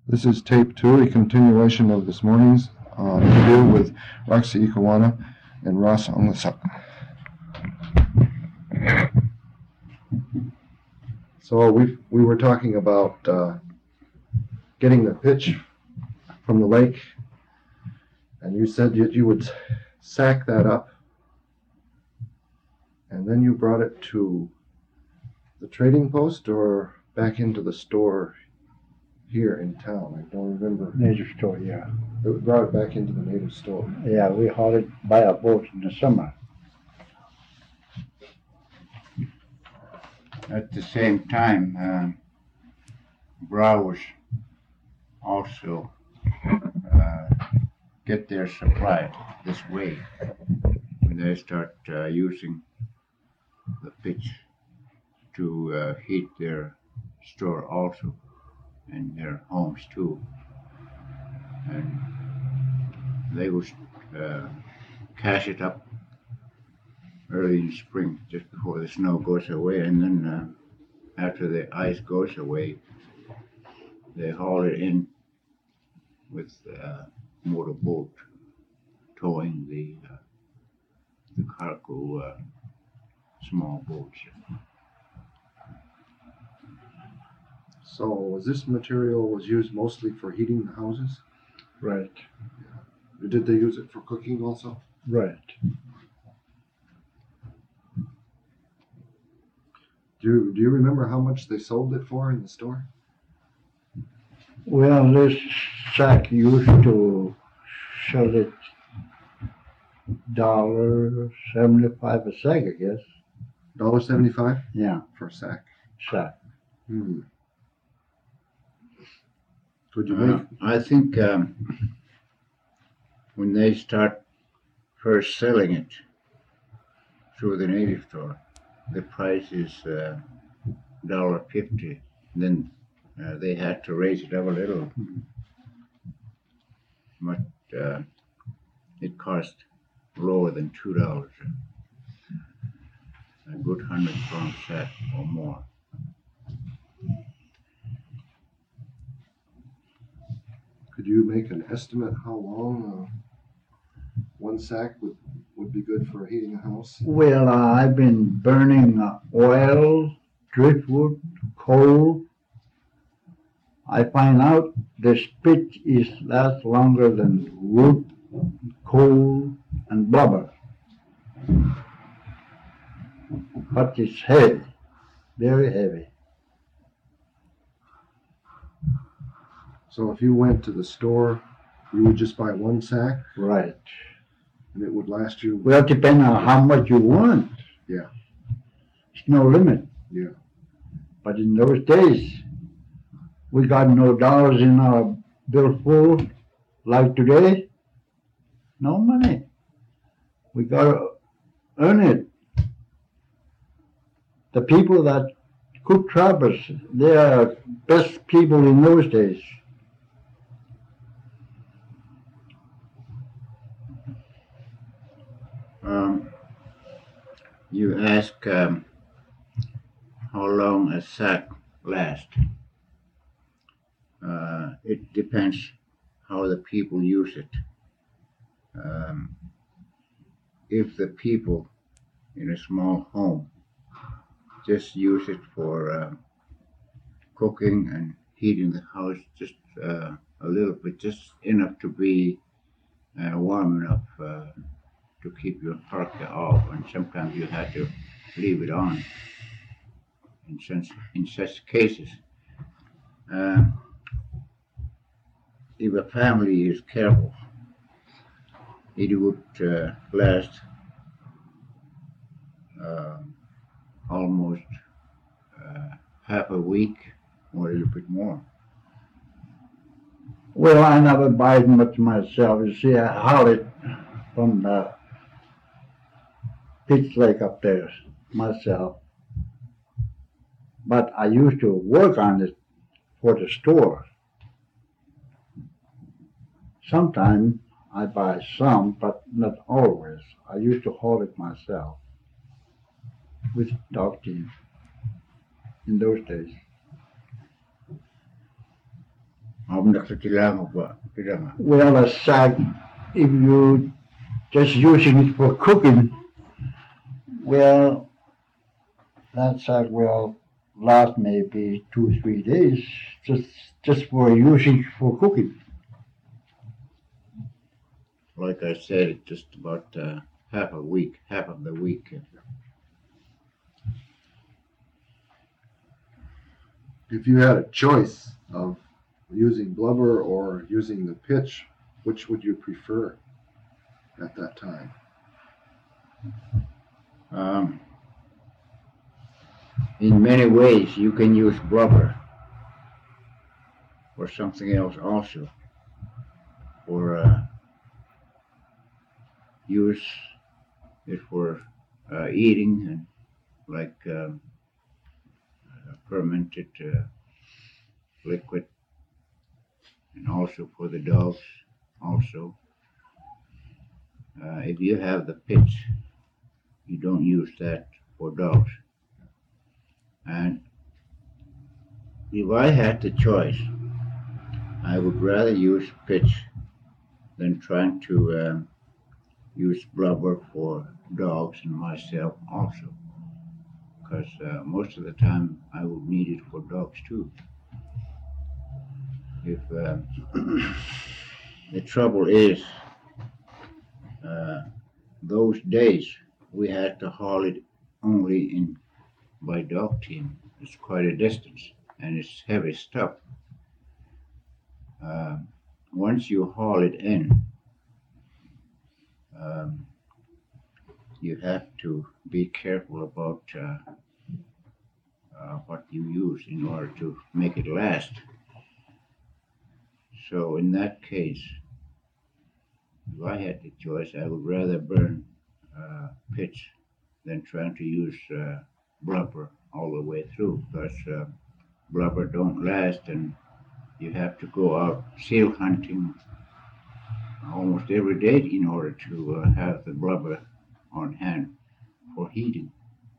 This is tape 2, a continuation of this morning's interview with Roxy Ikawana and Ross Onglesa. So we were talking about getting the pitch from the lake, and you said you would sack that up, and then you brought it to the trading post or back into the store here in town. I don't remember. Native store, yeah. We brought it back into the native store. Yeah, we hauled it by a boat in the summer. At the same time, growers also get their supply this way when they start using the pitch to heat their store also and their homes too. And they will cache it up early in spring, just before the snow goes away, and then after the ice goes away, they haul it in with a motorboat towing the cargo small boats. So this material was used mostly for heating the houses? Right. Yeah. Did they use it for cooking also? Right. Do you remember how much they sold it for in the store? Well, this sack used to sell it $1.75 a sack, I guess. $1.75? Yeah, for a sack. sack. Could you make? I think when they start first selling it through the native store, the price is $1.50. Then they had to raise it up a little, but it cost lower than $2. A good 100-pound sack or more. Could you make an estimate how long one sack would be good for heating a house? Well, I've been burning oil, driftwood, coal. I find out the pitch lasts longer than wood, coal, and blubber. But it's heavy, very heavy. So if you went to the store, you would just buy one sack? Right. And it would last you? Well, depending on how much you want. Yeah. It's no limit. Yeah. But in those days, we got no dollars in our billfold like today. No money. We got to earn it. The people that cook trappers, they are best people in those days. You ask how long a sack lasts. It depends how the people use it. If the people in a small home just use it for cooking and heating the house just a little bit, just enough to be warm enough to keep your parka off, and sometimes you have to leave it on in such cases. If a family is careful, it would last almost half a week or a little bit more. Well, I never buy much myself. You see, I haul it from the pitch lake up there myself. But I used to work on it for the store. Sometimes I buy some, but not always. I used to haul it myself with dog team in those days. Well, a sack, if you just using it for cooking, well, that sack will last maybe 2 or 3 days, just for using for cooking. Like I said, just about half of the week. If you had a choice of using blubber or using the pitch, which would you prefer at that time? In many ways, you can use blubber or something else also, or use it for eating, and like fermented liquid, and also for the dogs. Also, if you have the pitch, you don't use that for dogs. And if I had the choice, I would rather use pitch than trying to use blubber for dogs and myself also, because most of the time I would need it for dogs too. If the trouble is, those days we had to haul it only in by dog team. It's quite a distance, and it's heavy stuff. Once you haul it in, you have to be careful about what you use in order to make it last. So in that case, if I had the choice, I would rather burn pitch than trying to use blubber all the way through, because blubber don't last, and you have to go out seal hunting almost every day in order to have the blubber on hand for heating.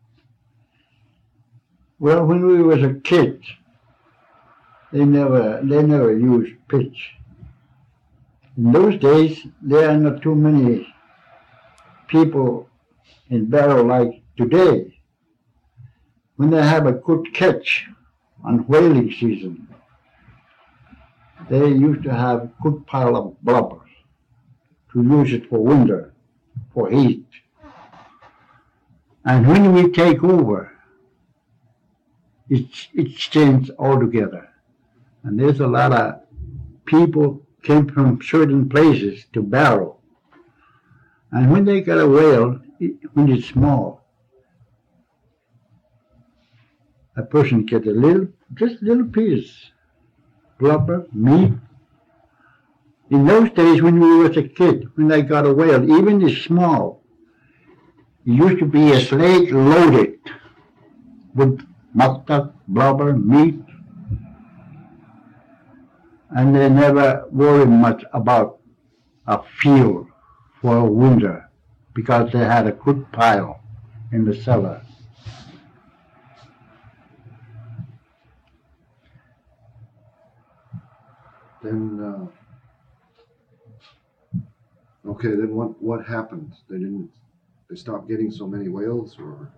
Well, when we was a kid, they never used pitch. In those days, there are not too many people in barrel like today. When they have a good catch on whaling season, they used to have a good pile of blubber to use it for winter, for heat. And when we take over, it's changed altogether. And there's a lot of people came from certain places to barrel. And when they got a whale, when it's small, a person get just a little piece, blubber, meat. In those days when we was a kid, when I got a whale, even it's small, it used to be a slate loaded with mustard, blubber, meat, and they never worried much about a fuel for winter because they had a good pile in the cellar. Then, okay, then what happened? They stopped getting so many whales, or?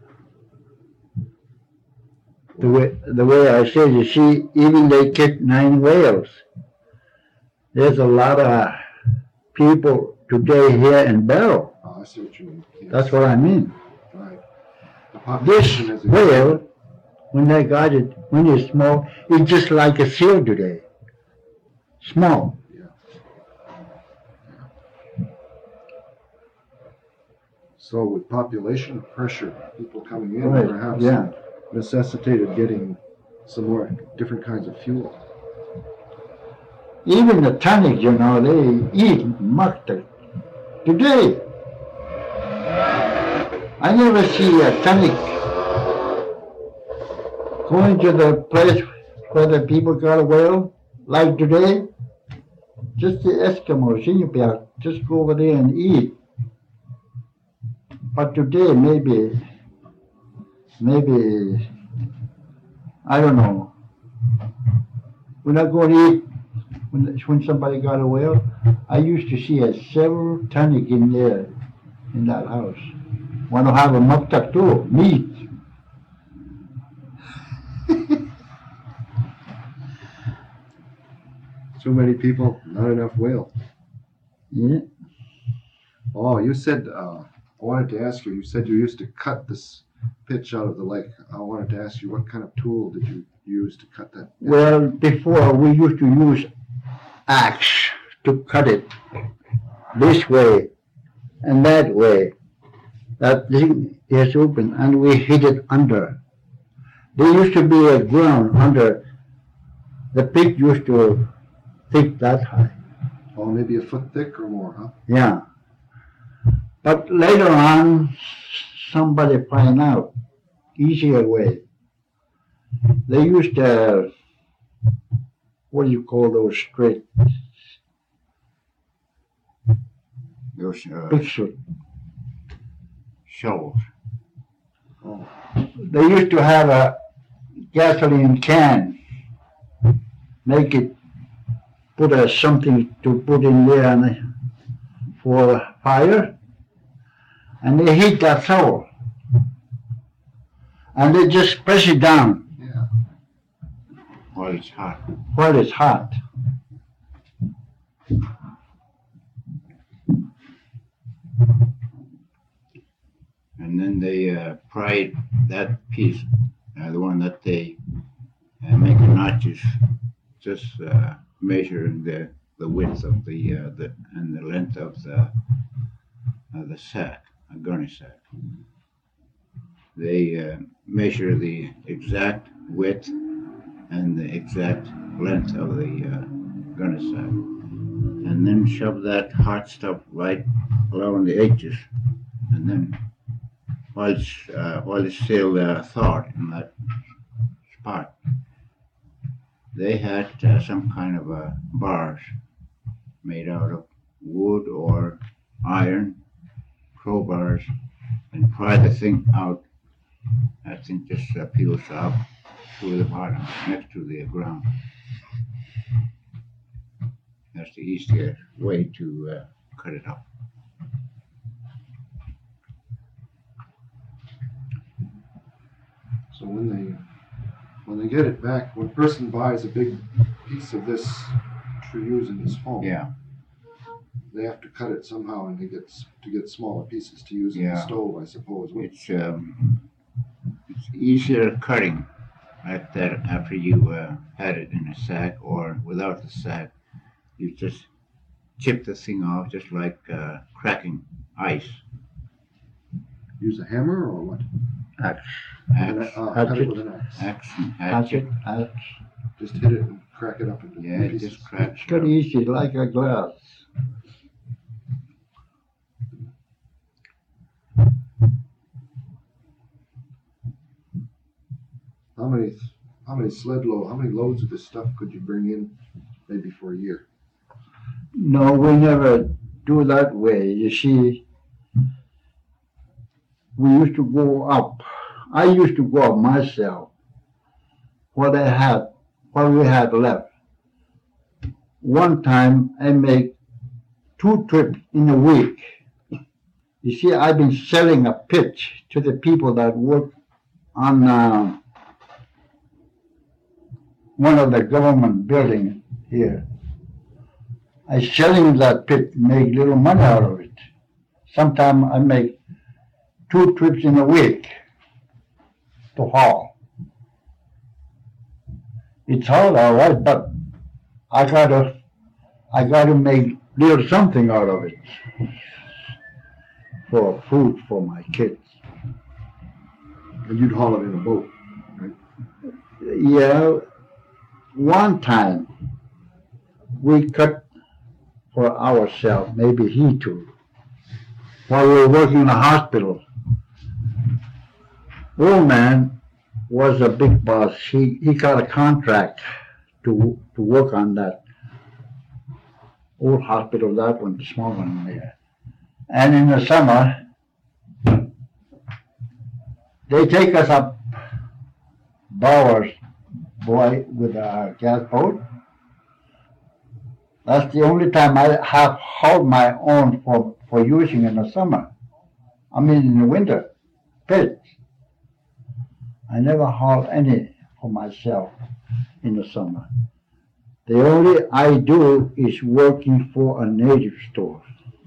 The way I said, you see, even they get 9 whales. There's a lot of people today here in Barrow. Oh, I see what you mean. Yes. That's what I mean. Right. This whale, when they got it, when it's small, it's just like a seal today. Small. Yeah. So with population pressure, people coming in, Right, perhaps necessitated getting some more different kinds of fuel. Even the tonic, they eat mustard. Today, I never see a tonic going to the place where the people got a whale, like today. Just the Eskimos, just go over there and eat. But today, maybe, I don't know. We're not going to eat when somebody got a well, I used to see a several tonic in there, in that house. Want to have a muktak too, meat. So many people, not enough whale. Yeah. Oh, you said, I wanted to ask you, you said you used to cut this pitch out of the lake. I wanted to ask you, what kind of tool did you use to cut that? Well, before we used to use axe to cut it this way and that way. That thing is open and we hit it under. There used to be a ground under. The pit used to thick that high. Oh, maybe a foot thick or more, huh? Yeah. But later on, somebody find out easier way. They used what do you call those straight Those picture? shovels. Oh, They used to have a gasoline can, make it, put something to put in there and for fire, and they heat that shovel, and they just press it down yeah. While it's hot. while it's hot. And then they pry that piece, the one that they make the notches, just measuring the width of the and the length of the sack, a gunny sack. They measure the exact width and the exact length of the gunny sack, and then shove that hot stuff right along the edges, and then while it's still thawed in that spot, they had some kind of bars made out of wood or iron, crowbars, and pry the thing out. That thing just peels up to the bottom, next to the ground. That's the easiest way to cut it up. So when they get it back, when a person buys a big piece of this to use in his home, Yeah. they have to cut it somehow and to get smaller pieces to use in the Yeah. stove, I suppose. It's easier cutting like that after you had it in a sack or without the sack. You just chip the thing off just like cracking ice. Use a hammer or what? Axe, Axe, Cut it with an axe. axe and hatchet, hatchet. axe. Just hit it and crack it up into Yeah, it pieces. just cracks. It's cut easy like a glass. How many loads of this stuff could you bring in maybe for a year? No, we never do that way. You see, we used to go up. I used to go up myself. What we had left. One time I made 2 trips in a week. You see, I've been selling a pitch to the people that work on one of the government buildings here. I selling that pit, make little money out of it. Sometimes I make 2 trips in a week to haul. It's hard, all right, but I gotta make little something out of it for food for my kids. And you'd haul it in a boat, right? Yeah, one time we cut for ourselves, maybe he too, while we were working in a hospital. Old man was a big boss. He got a contract to work on that old hospital, that one, the small one there. And in the summer, they take us up Bowers, boy, with a gas boat, That's the only time I have hauled my own for using in the summer. I mean in the winter, pitch. I never haul any for myself in the summer. The only I do is working for a native store.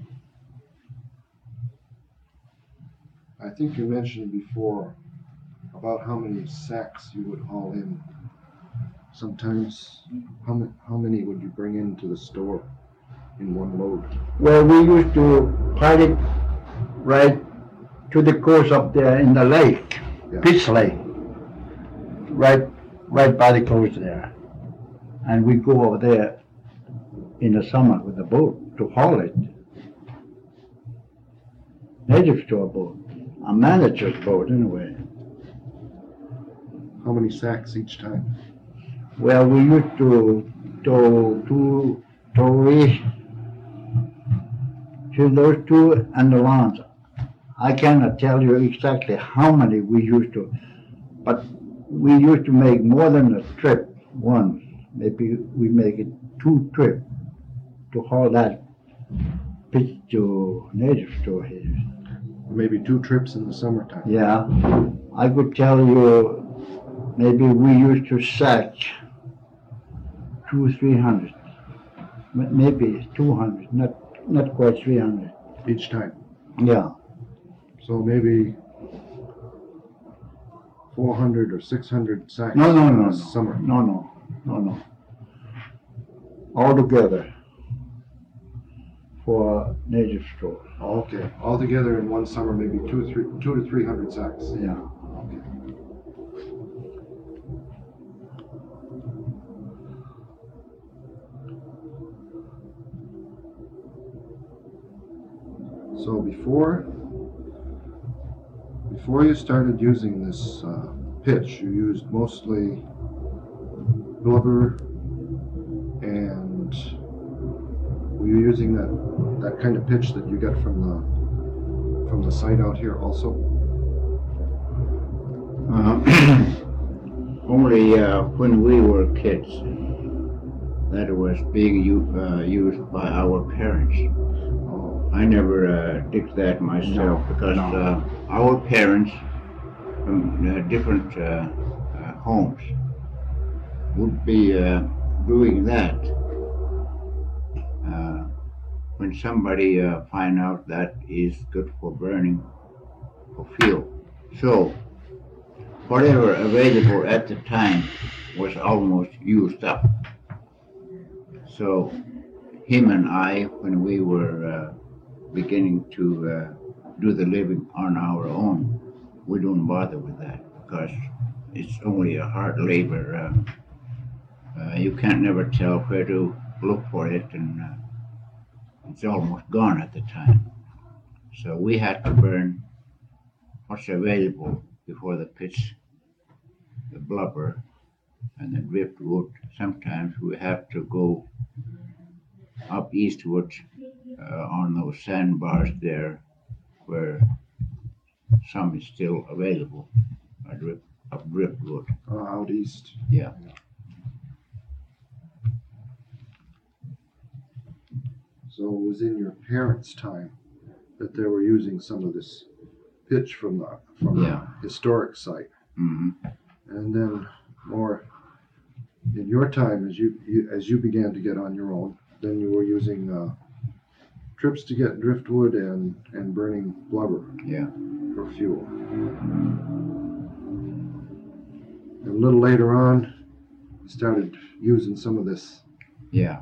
I think you mentioned before about how many sacks you would haul in. Sometimes, how many would you bring into the store in one load? Well, we used to pile it right to the coast up there in the lake, Yeah. Pitch Lake, right by the coast there. And we go over there in the summer with the boat to haul it. Native store boat, a manager's boat anyway. How many sacks each time? Well, we used to reach to those two and the lawns. I cannot tell you exactly how many we used to, but we used to make more than a trip once. Maybe we make it 2 trips to haul that pitch to native store here. Maybe 2 trips in the summertime. Yeah, I could tell you maybe we used to sack 200-300, maybe 200, not quite 300. Each time. Yeah, So maybe 400 or 600 sacks no, in the summer. no. All together for native store. Okay, altogether in one summer, maybe 200 to 300 sacks. Yeah. Okay. So before you started using this pitch, you used mostly blubber, and were you using that kind of pitch that you get from the site out here also? Only when we were kids, that was being used by our parents. I never did that myself because our parents from different homes would be doing that. When somebody find out that is good for burning for fuel. So whatever available at the time was almost used up. So him and I, when we were beginning to do the living on our own, we don't bother with that because it's only a hard labor. You can't never tell where to look for it, and it's almost gone at the time. So we had to burn what's available before the pitch, the blubber, and the driftwood. Sometimes we have to go up eastward on those sandbars there where some is still available, of driftwood. Out east. Yeah. So it was in your parents' time that they were using some of this pitch from the historic site, Mm-hmm. and then more in your time as you began to get on your own. Then you were using trips to get driftwood and burning blubber. Yeah. For fuel. And a little later on, you started using some of this Yeah.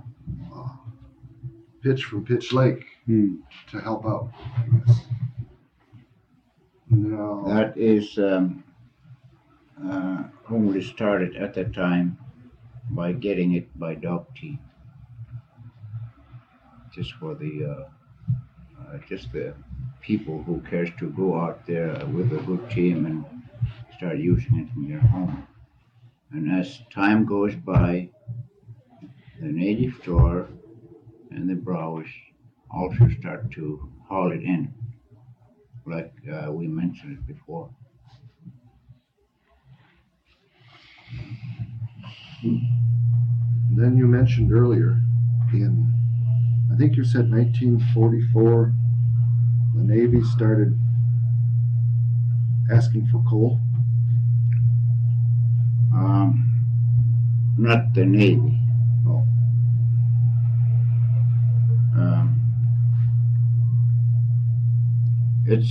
pitch from Pitch Lake to help out. Now, That is only started at the time by getting it by dog team. Just for the people who cares to go out there with a good team and start using it in their home. And as time goes by, the native store and the browse also start to haul it in, like we mentioned it before. then you mentioned earlier in I think you said 1944, the Navy started asking for coal. Not the Navy. Oh. It's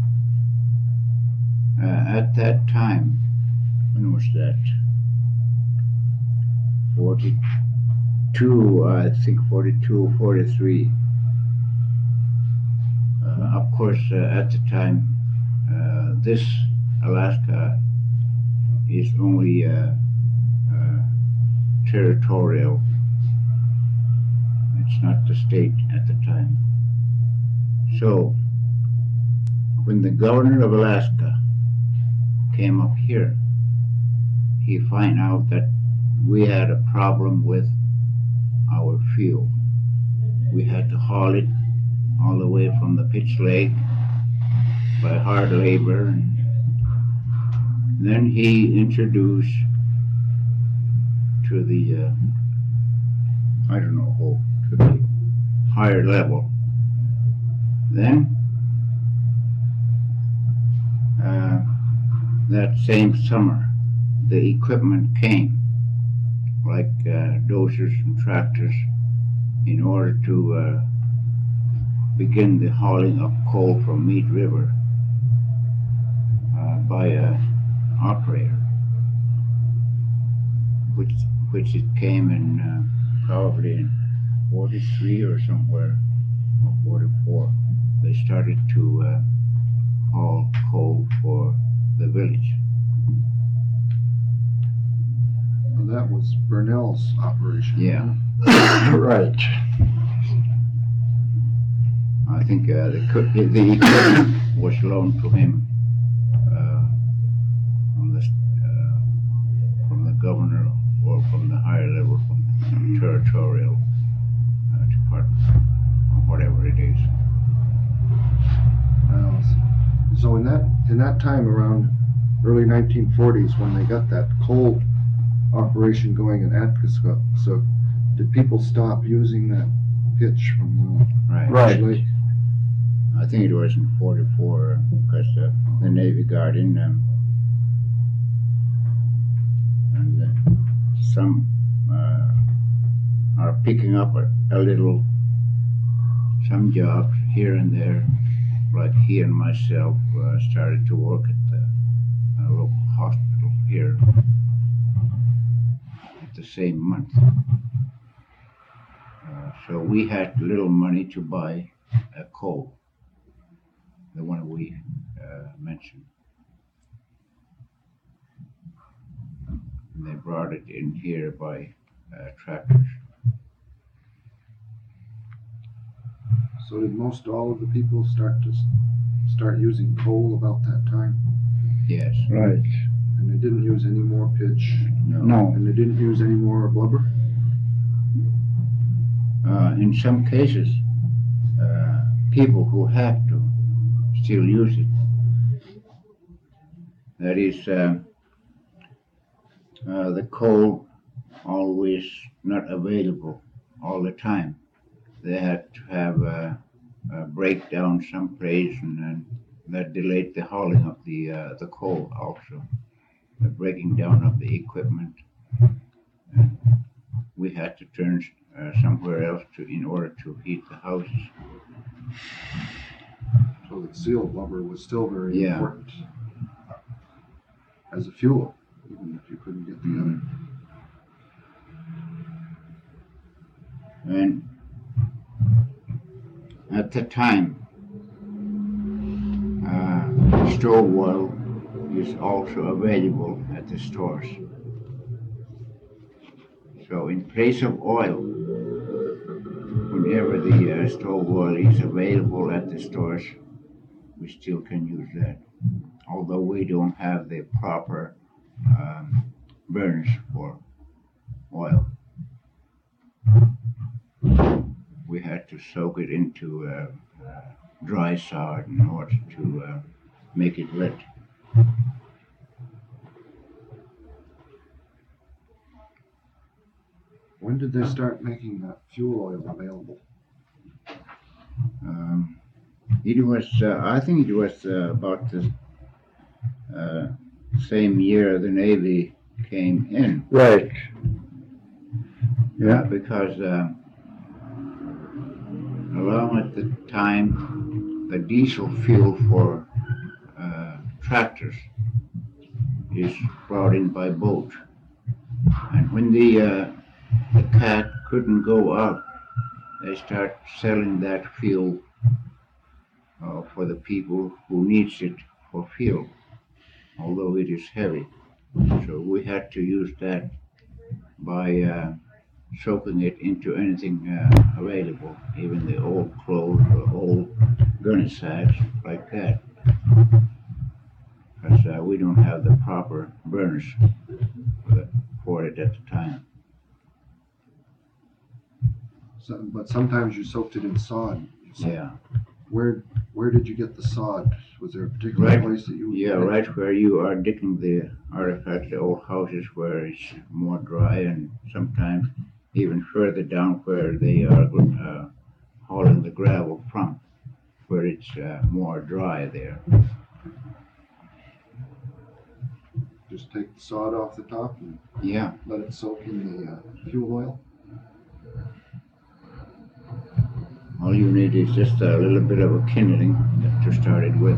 at that time. When was that? 42, I think 42, 43. Of course, at the time, this Alaska is only territorial. It's not the state at the time. So, when the governor of Alaska came up here, he found out that we had a problem with our fuel. We had to haul it all the way from the Pitch Lake by hard labor. And then he introduced to the, I don't know who, to the higher level. Then, that same summer, the equipment came, like dozers and tractors, in order to begin the hauling of coal from Mead River by a operator, which it came in probably in 43 or somewhere, or 44. They started to haul coal for the village. Well, that was Burnell's operation. Yeah. Right. I think the equipment was loaned to him from the governor or from the higher level, from the territorial department, or whatever it is. So in that time, around early 1940s, when they got that coal operation going in Atkiska, so did people stop using that pitch from Right. Right. the lake? I think it was in 44 because the Navy got in them, and some are picking up a little, some jobs here and there. Like he and myself started to work at the local hospital here at the same month. So we had little money to buy coal, the one we mentioned. And they brought it in here by tractors. So did most all of the people start using coal about that time? Yes. Right. And they didn't use any more pitch? No. And they didn't use any more blubber? In some cases, people who have to still use it. That is, the coal always not available all the time. They had to have a breakdown someplace, and that delayed the hauling of the coal also, the breaking down of the equipment. And we had to turn somewhere else in order to heat the houses. So the sealed blubber was still very Yeah. important as a fuel, even if you couldn't get the other. And at the time, stove oil is also available at the stores. So in place of oil, whenever the stove oil is available at the stores, we still can use that. Although we don't have the proper burners for oil. We had to soak it into dry sod in order to make it lit. When did they start making that fuel oil available? It was, I think it was about the same year the Navy came in. Right. Yeah. Because along at the time, the diesel fuel for tractors is brought in by boat. And when the cat couldn't go up, they start selling that fuel for the people who needs it for fuel, although it is heavy. So we had to use that by soaking it into anything available, even the old clothes or old gunny sacks like that. Because we don't have the proper burners for it at the time. So, but sometimes you soaked it in sod. Yeah. Where did you get the sod? Was there a particular Right. place that you? Yeah, right where you are digging the artifacts, the old houses where it's more dry, and sometimes even further down where they are hauling the gravel from, where it's more dry there. Just take the sod off the top and Yeah, let it soak in the fuel oil. all you need is just a little bit of a kindling to start it with.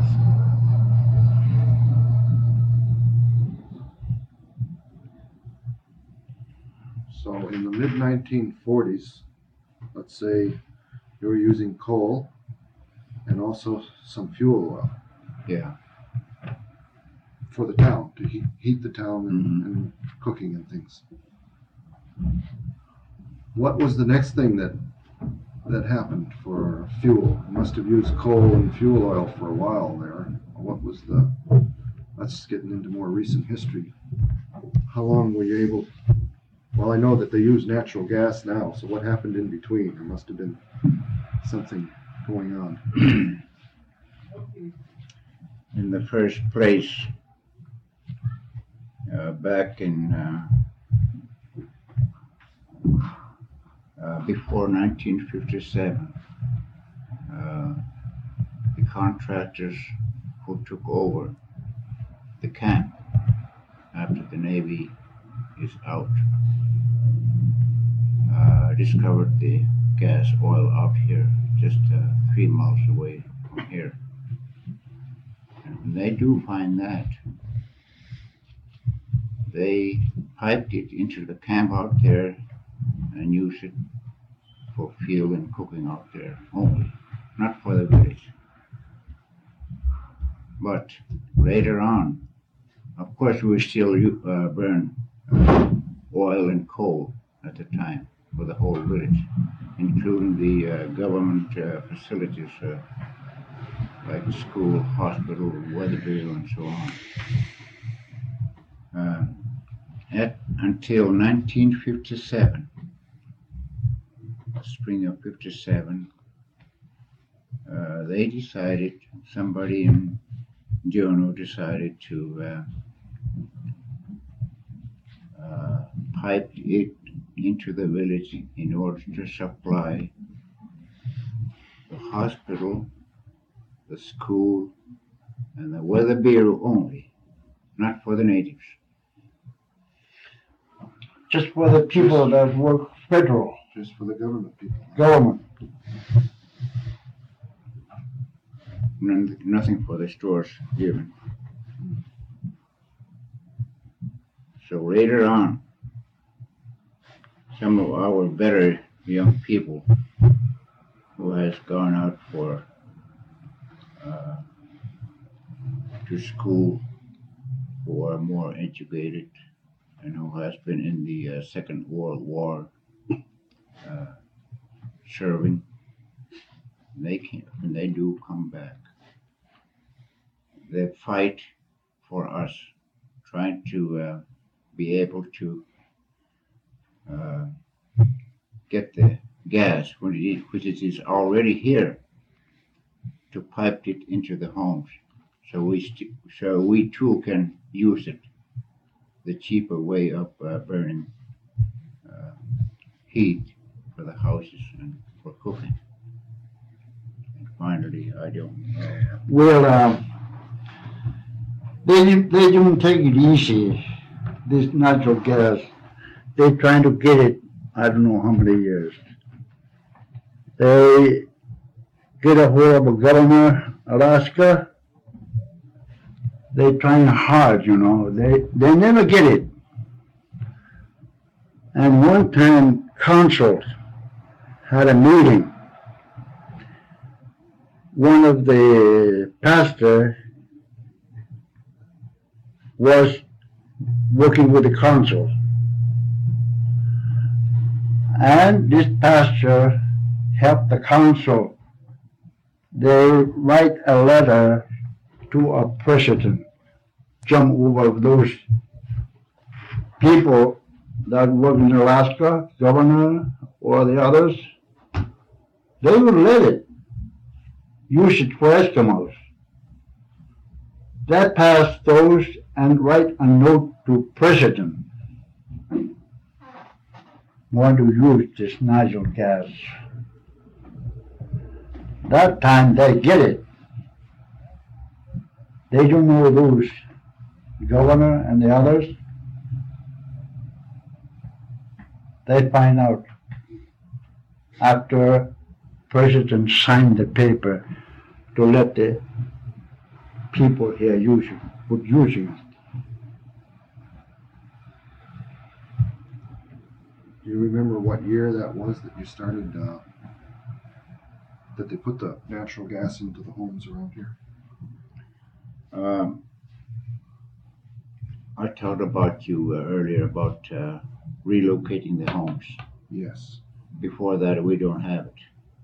So in the mid 1940s, let's say you were using coal and also some fuel oil Yeah. for the town to heat the town Mhm. and cooking and things. What was the next thing that happened for fuel? You must have used coal and fuel oil for a while there. What was the? That's getting into more recent history. How long were you able? Well, I know that they use natural gas now, so what happened in between? There must have been something going on. In the first place, back in before 1957, the contractors who took over the camp after the Navy is out discovered the gas oil out here, just 3 miles away from here. And when they do find that, they piped it into the camp out there and use it for fuel and cooking out there only, not for the village. But later on, of course, we still burn oil and coal at the time for the whole village, including the government facilities like the school, hospital, weather bureau, and so on. Until 1957, spring of 57, they decided, somebody in Jono decided to pipe it into the village in order to supply the hospital, the school, and the weather bureau only, not for the natives. Just for the people that work federal Just for the government people. government. Nothing for the stores given. So later on, some of our better young people who has gone out for to school, who are more educated, and who has been in the Second World War serving, when they do come back, they fight for us, trying to be able to get the gas, which it is already here, to pipe it into the homes, so we too can use it, the cheaper way of burning heat for the houses and for cooking. finally, I don't know. Well, they didn't take it easy. This natural gas, they're trying to get it. I don't know how many years. They get a hold of a governor, Alaska. They're trying hard, you know. They never get it. And one time, council had a meeting. One of the pastor was working with the council. And this pastor helped the council. They write a letter to a president, jump over those people that work in Alaska, governor or the others. They would let it. Use it for Eskimos. That passed those and write a note to president. Want to use this natural gas. That time they get it. They don't know those governor and the others. They find out after president signed the paper to let the people here use it, put using it. Do you remember what year that was that you started, that they put the natural gas into the homes around here? I talked about you earlier about relocating the homes. Yes. Before that, we don't have it.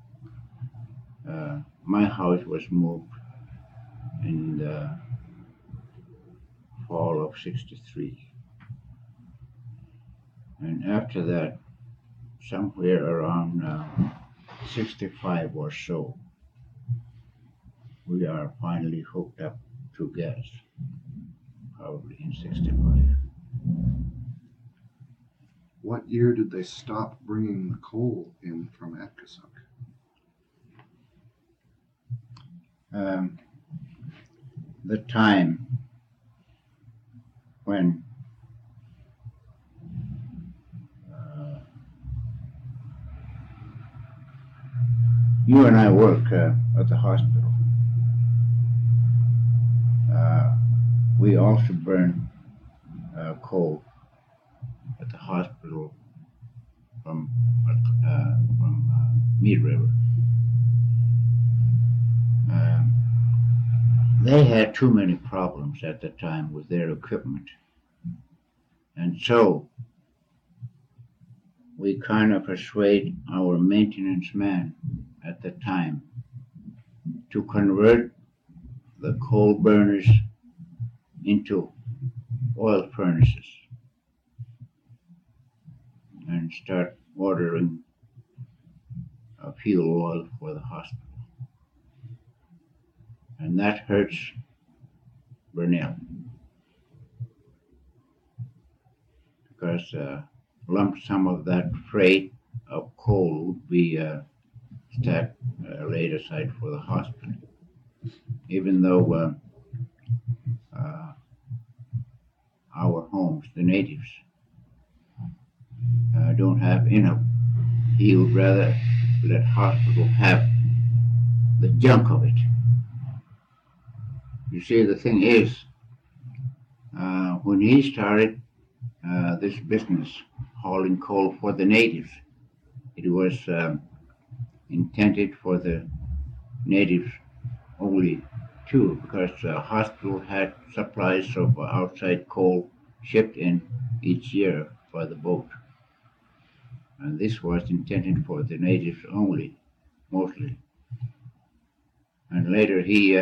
My house was moved in the fall of '63. And after that, somewhere around 65 or so, we are finally hooked up to gas, probably in '65. What year did they stop bringing the coal in from Atkasuk? The time when you and I work at the hospital. We also burn coal at the hospital from Mead River. They had too many problems at the time with their equipment. And so we kind of persuade our maintenance man at the time to convert the coal burners into oil furnaces and start ordering fuel oil for the hospital. And that hurts Burnell because a lump sum of that freight of coal would be laid aside for the hospital, even though our homes, the natives, don't have enough. He would rather let hospital have the junk of it. You see, the thing is, when he started this business, hauling coal for the natives, it was intended for the natives only too, because the hospital had supplies of outside coal shipped in each year by the boat. And this was intended for the natives only, mostly. And later he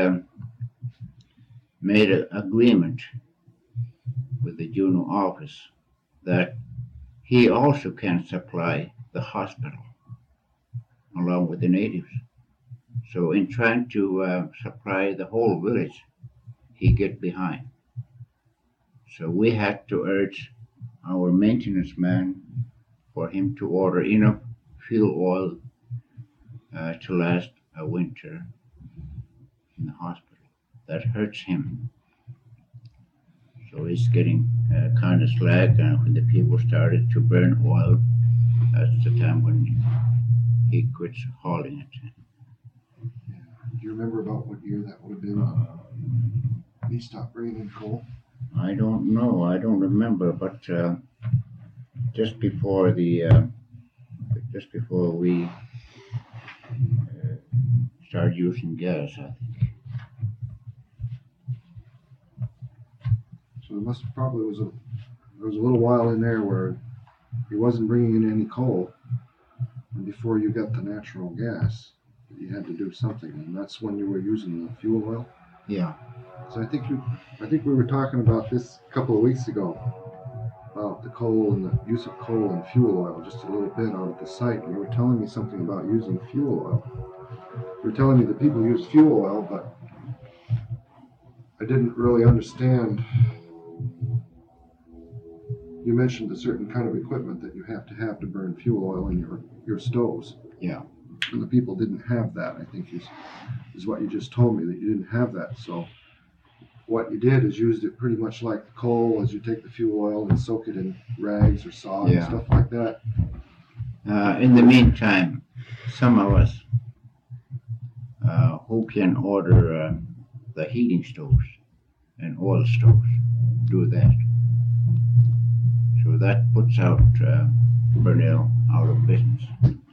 made an agreement with the Juneau office that he also can supply the hospital along with the natives. So in trying to supply the whole village, he get behind. So we had to urge our maintenance man for him to order enough fuel oil to last a winter in the hospital. That hurts him. So he's getting kind of slack, and when the people started to burn oil, that's the time when he quits hauling it. Do you remember about what year that would have been when he stopped bringing in coal? I don't know. I don't remember, but just before we started using gas, I think. So there was a little while in there where he wasn't bringing in any coal, and before you got the natural gas, you had to do something, and that's when you were using the fuel oil. Yeah. So I think we were talking about this a couple of weeks ago, about the coal and the use of coal and fuel oil, just a little bit out at the site. And you were telling me something about using fuel oil. You were telling me that people use fuel oil, but I didn't really understand. You mentioned a certain kind of equipment that you have to burn fuel oil in your stoves. Yeah. And the people didn't have that, I think is what you just told me, that you didn't have that. So what you did is used it pretty much like the coal, as you take the fuel oil and soak it in rags or sod and stuff like that. In the meantime, some of us who can order the heating stoves and oil stoves do that. So that puts out Burnell out of business.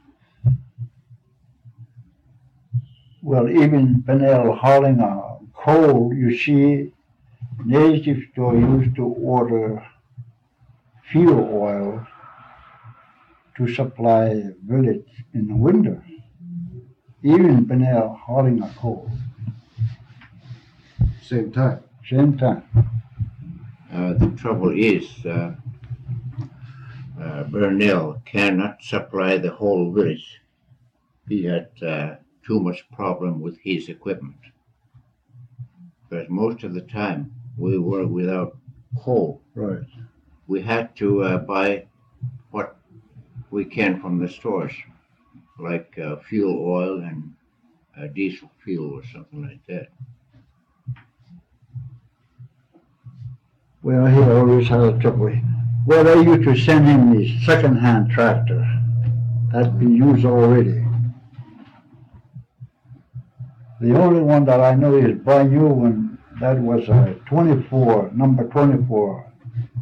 Well, even Burnell hauling coal, you see, native store used to order fuel oil to supply the village in the winter. Even Burnell hauling coal. Same time. Same time. The trouble is, Burnell cannot supply the whole village. He had too much problem with his equipment. Because most of the time we were without coal. Right. We had to buy what we can from the stores, like fuel oil and diesel fuel or something like that. Well, he always had a trouble. Well, I used to send him the second-hand tractor that been used already. The only one that I know is brand new one. That was a 24, number 24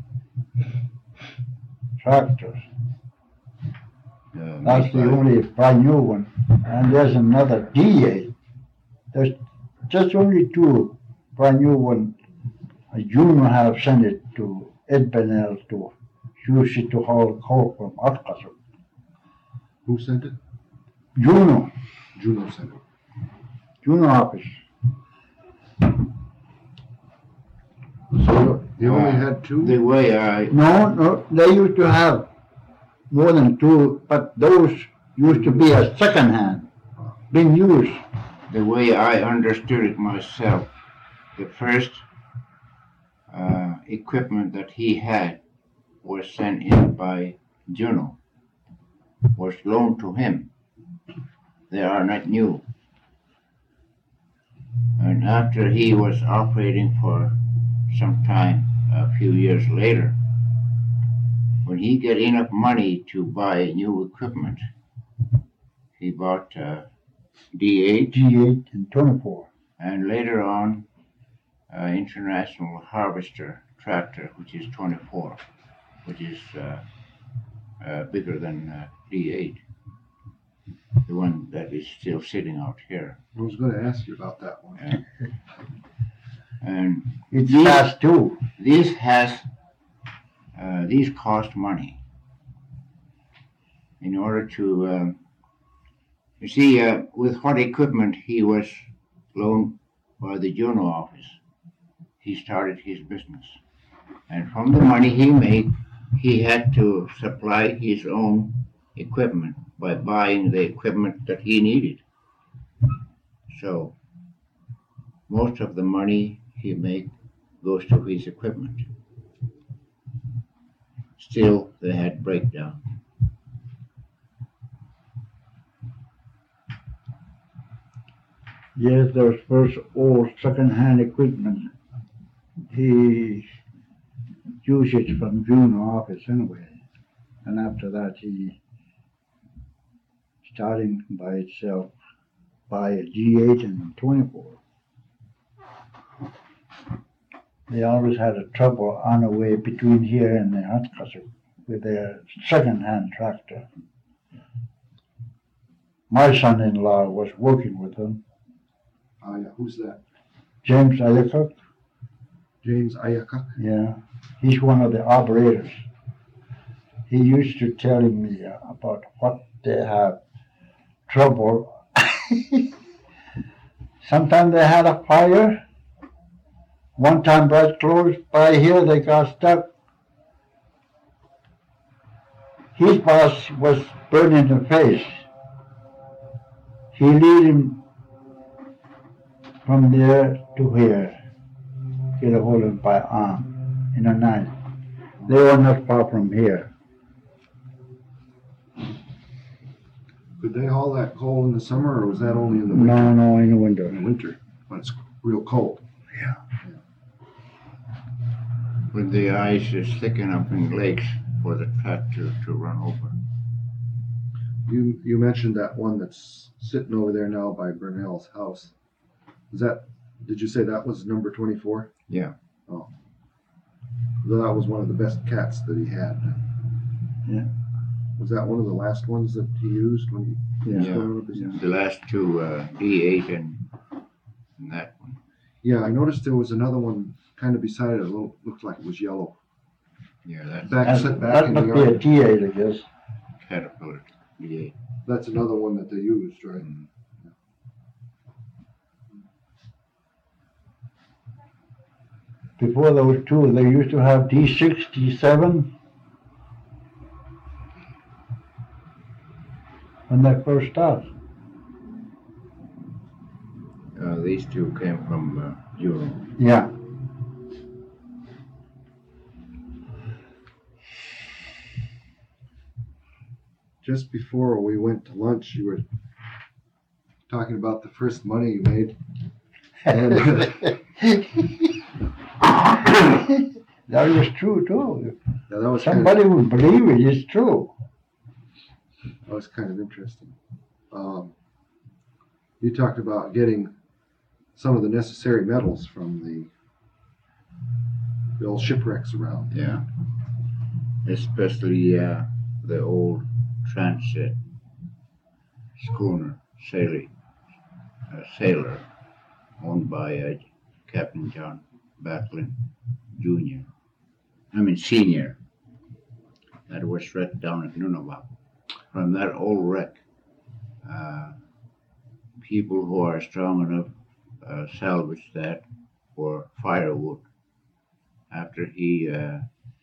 tractor. That's the only brand new one. And there's another D8. There's just only two brand new one. Juno have sent it to Ed Burnell to use it to haul coal from Atkasuk. Who sent it? Juno. Juno sent it. Juno office. So you only had two? The way No, they used to have more than two, but those used to be a second hand, being used. The way I understood it myself, the first equipment that he had was sent in by Juno, was loaned to him. They are not new. And after he was operating for some time, a few years later, when he got enough money to buy new equipment, he bought D8, G8 and 24. and later on International Harvester tractor, which is 24, which is bigger than D8, the one that is still sitting out here. I was going to ask you about that one. And It's fast too. these cost money. In order to, you see, with what equipment he was loaned by the Juno office, he started his business. And from the money he made, he had to supply his own equipment by buying the equipment that he needed. So most of the money he made goes to his equipment. Still, they had breakdown. Yes, those first old second-hand equipment. He used it from junior office anyway. And after that, he, starting by itself, buy a G8 and 24. They always had a trouble on the way between here and the Hutchinson with their second-hand tractor. My son-in-law was working with them, Yeah, who's that? James Ayakuk. James Ayakuk? Yeah, he's one of the operators. He used to tell me about what they have trouble. Sometimes they had a fire. One time right close by here, they got stuck. His boss was burned in the face. He lead him from there to here, get a hold of him by arm in the night. They were not far from here. Could they haul that coal in the summer, or was that only in the winter? No, in the winter. In the winter, when it's real cold. When the ice is thick enough in lakes for the tractor to run over. You mentioned that one that's sitting over there now by Burnell's house. Did you say that was number 24? Yeah. Oh. That was one of the best cats that he had. Yeah. Was that one of the last ones that he used when he was Yeah. going up his... The last two, D8 and that one. Yeah, I noticed there was another one kind of beside it. Looked like it was yellow. Yeah, that's Set back That in the must be a yard. T8, I guess. Caterpillar, D8. That's another one that they used, right? Before those two, they used to have D6, D7. When that first started. These two came from Europe. Yeah. Just before we went to lunch, you were talking about the first money you made. That was true too. Yeah, that was Somebody would believe it is true. That was kind of interesting. You talked about getting some of the necessary metals from the old shipwrecks around. Yeah. Especially the old transit schooner sailor owned by Captain John Backlund Jr. Senior. That was wrecked down at Nunavut. From that old wreck, people who are strong enough salvaged that for firewood. After the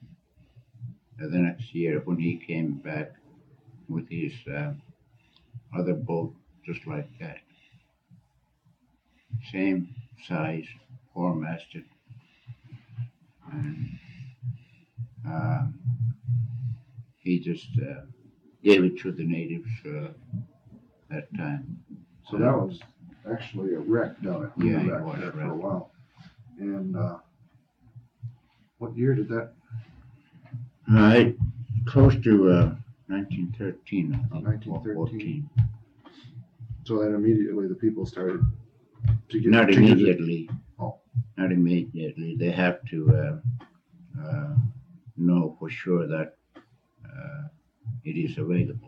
next year, when he came back with his other boat, just like that, same size, four-masted, and he just gave it to the natives that time. So that was actually a wreck down at Yeah, it back was there a for a wreck. while. And what year did that? Close to 1913, I think, 1913. or 14. So then immediately the people started to get Not to use it. immediately. Oh. Not immediately. They have to know for sure that it is available.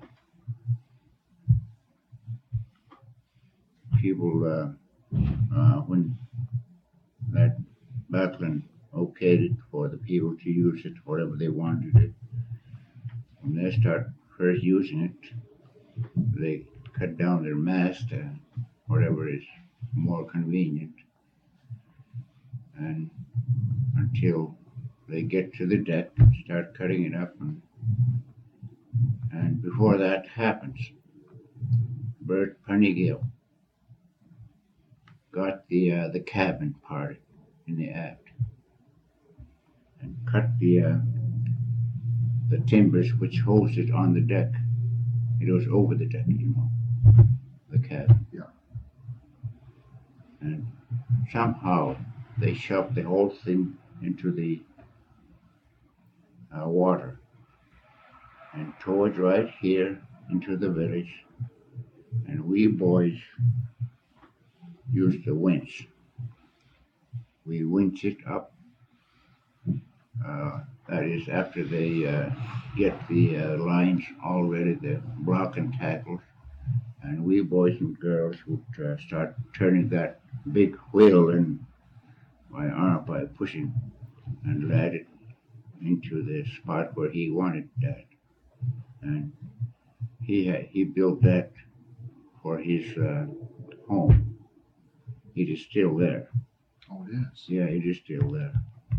People, when that Backlund okayed it for the people to use it, whatever they wanted it, when they start first using it, they cut down their mast, whatever is more convenient, and until they get to the deck, start cutting it up, and before that happens, Bert Pernigel got the cabin part in the aft and cut the timbers which holds it on the deck. It goes over the deck, the cabin. Yeah. somehow they shoved the whole thing into the water and towed right here into the village. And we boys used the winch. We winch it up. That is after they get the lines all ready, the block and tackles. And we boys and girls would start turning that big wheel in by pushing and led it into the spot where he wanted that. And he built that for his home. It is still there. Oh, it is. Yeah, it is still there.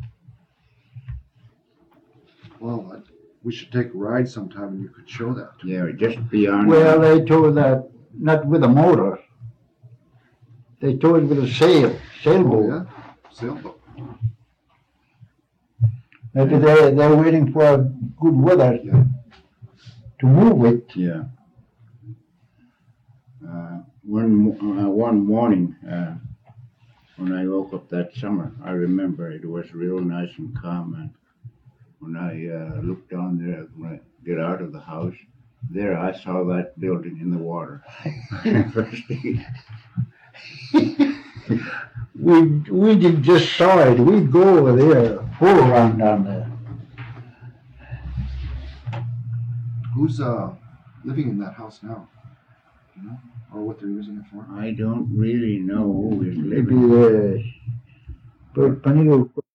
Well, we should take a ride sometime and you could show that to me. Yeah, just beyond. Well, they towed that not with a motor. They towed it with a sailboat. Oh, yeah? Sailboat. Maybe they're waiting for good weather Yeah. to move it. Yeah. One morning, when I woke up that summer, I remember it was real nice and calm. And when I looked down there, when I get out of the house, there I saw that building in the water. First thing. We didn't just saw it. We'd go over there, go around down there. Who's living in that house now? Do you know? Or what they're using it for? I don't really know who is Maybe living. Panino